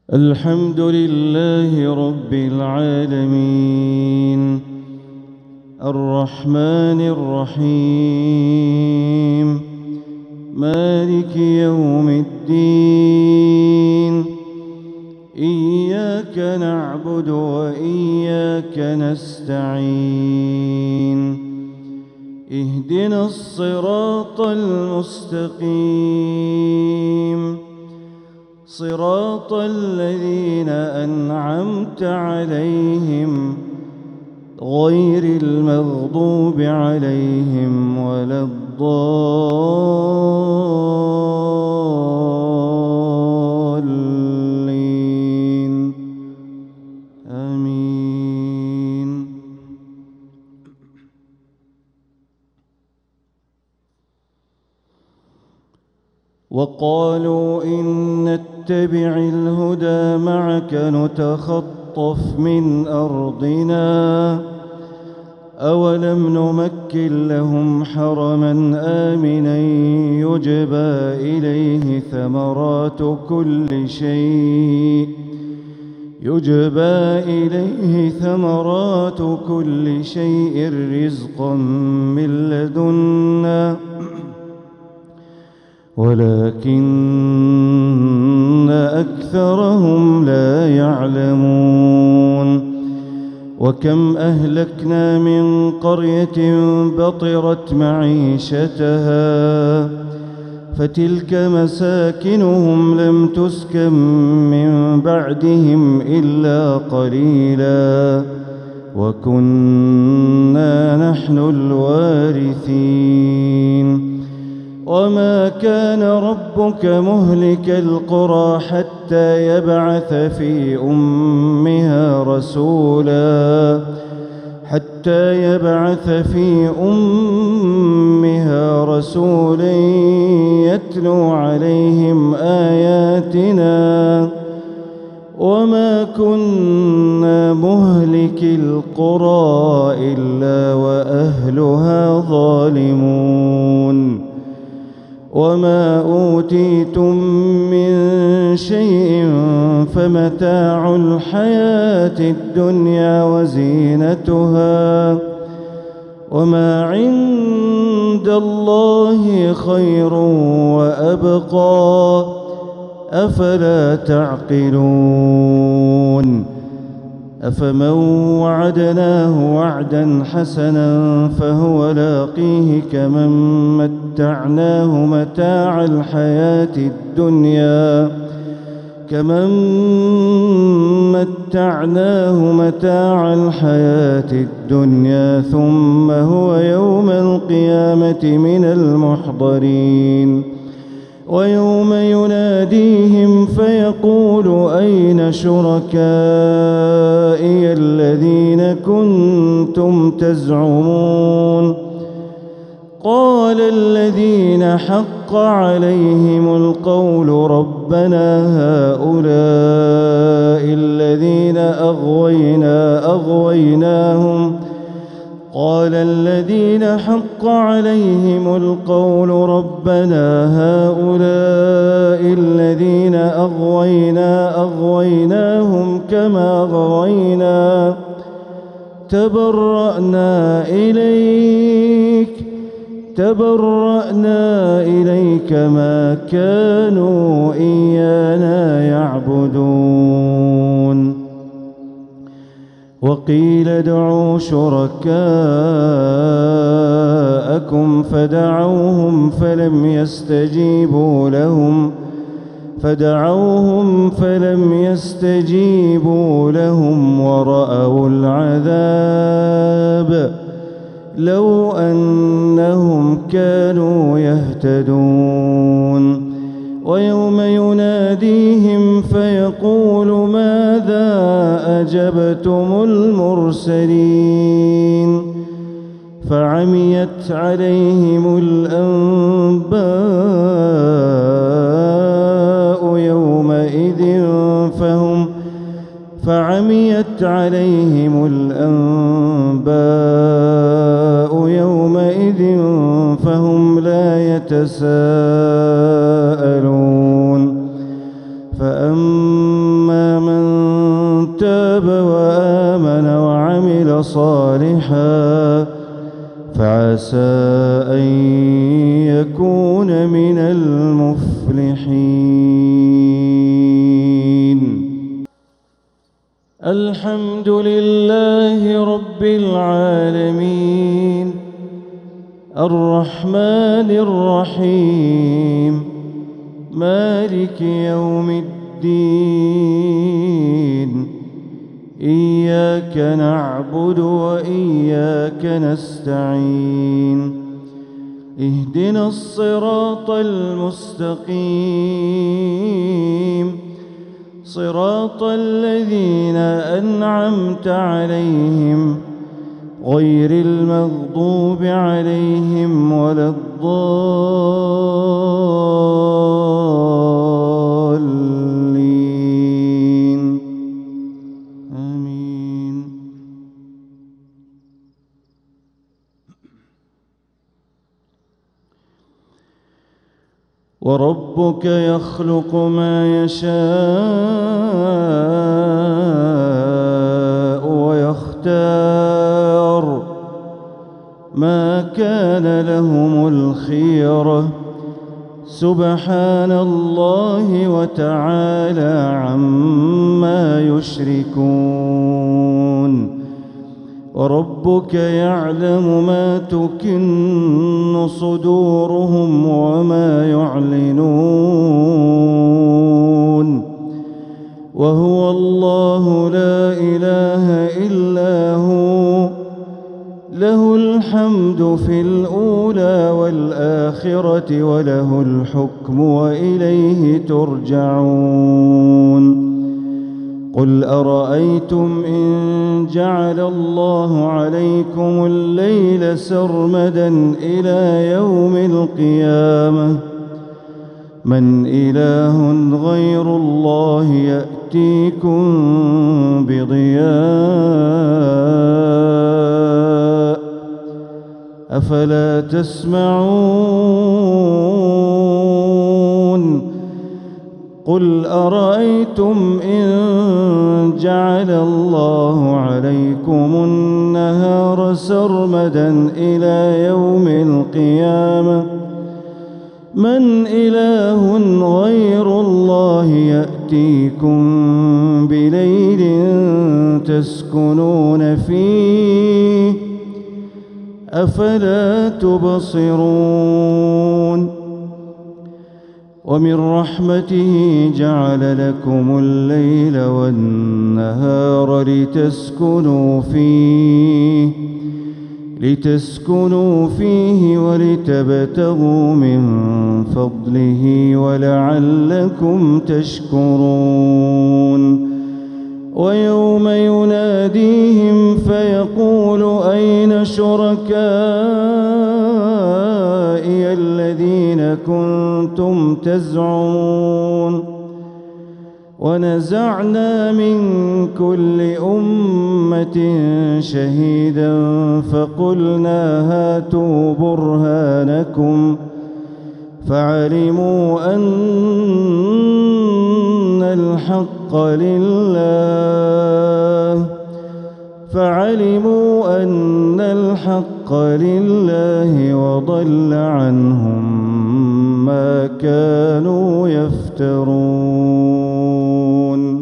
الحمد لله رب العالمين الرحمن الرحيم مالك يوم الدين إياك نعبد وإياك نستعين اهدنا الصراط المستقيم صراط الذين أنعمت عليهم غير المغضوب عليهم ولا الضالين آمين. وقالوا إن نتبع الهدى معك نتخطف من أرضنا أولم نمكن لهم حرما آمنا يجبى إليه ثمرات كل شيء رزقا من لدنا ولكن أكثرهم لا يعلمون. وكم أهلكنا من قرية بطرت معيشتها فتلك مساكنهم لم تسكن من بعدهم إلا قليلا وكنا نحن الوارثين. وما كان ربك مهلك القرى حتى يبعث في أمها رسولا يتلو عليهم آياتنا وما كنا مهلك القرى إلا وأهلها ظالمون. وما أوتيتم من شيء فمتاع الحياة الدنيا وزينتها وما عند الله خير وأبقى أفلا تعقلون. أفمن وعدناه وعدا حسنا فهو لاقيه كمن متعناه متاع الحياة الدنيا ثم هو يوم القيامة من المحضرين. ويوم يناديهم فيقول أين شركائي الذين كنتم تزعمون قال الذين حق عليهم القول ربنا هؤلاء الذين أغويناهم كما غوينا تبرأنا إليك ما كانوا إيانا يعبدون. وقيل ادعوا شركاءكم فدعوهم فلم يستجيبوا لهم ورأوا العذاب لو أنهم كانوا يهتدون. ويوم يناديهم فيقول ماذا أجبتم المرسلين فعميت عليهم الأنباء يومئذ فهم لا يتساءلون. فأما وعمل صالحا فعسى أن يكون من المفلحين. الحمد لله رب العالمين الرحمن الرحيم مالك يوم الدين إياك نعبد وإياك نستعين اهدنا الصراط المستقيم صراط الذين أنعمت عليهم غير المغضوب عليهم ولا الضالين آمين. وربك يخلق ما يشاء ويختار ما كان لهم الخيرة سبحان الله وتعالى عما يشركون. وربك يعلم ما تكن صدورهم وما يعلنون وهو الله لا إله إلا هو له الحمد في الأولى والآخرة وله الحكم وإليه ترجعون. قل أرأيتم إن جعل الله عليكم الليل سرمدا إلى يوم القيامة من إله غير الله يأتيكم بضياء أفلا تسمعون. قل أرأيتم إن جعل الله عليكم النهار سرمدا إلى يوم القيامة من إله غير الله يأتيكم بليل تسكنون فيه أفلا تبصرون. ومن رحمته جعل لكم الليل والنهار لتسكنوا فيه ولتبتغوا من فضله ولعلكم تشكرون. ويوم يناديهم فيقول أين شركائي الذين كنتم تزعمون ونزعنا من كل أمة شهيدا فقلنا هاتوا برهانكم فعلموا أن الحق لله وضل عنهم ما كانوا يفترون.